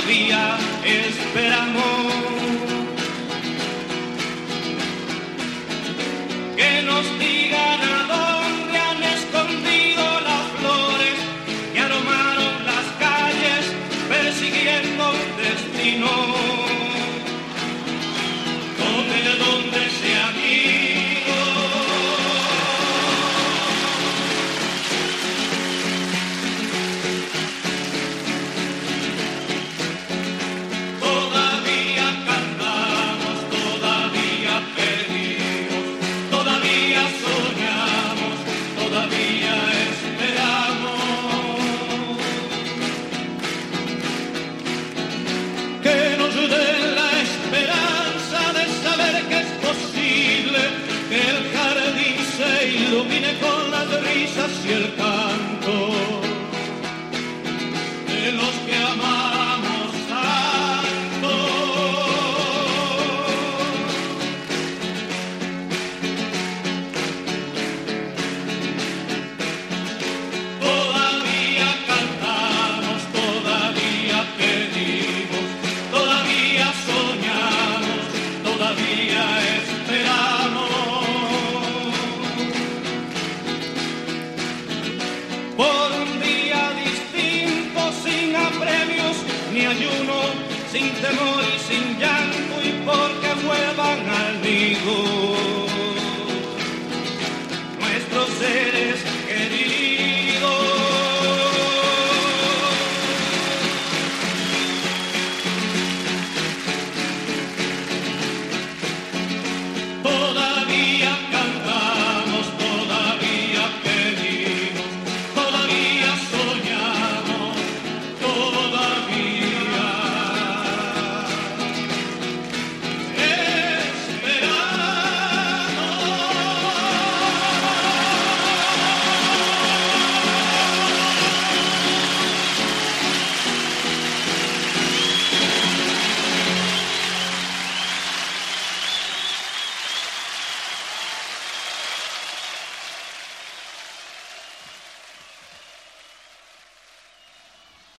todavía esperamos. Que nos digan a dónde han escondido las flores que aromaron las calles persiguiendo un destino. ¿Dónde se han ido? Todavía cantamos, todavía pedimos, todavía soñamos, todavía esperamos. Que nos den la esperanza de saber que es posible que el jardín se ilumine con las risas y el canto de los que amamos tanto. Todavía cantamos, todavía pedimos, todavía soñamos, todavía esperamos. Por un día distinto, sin apremios ni ayuno, sin temor y sin llanto, y porque vuelvan al nido.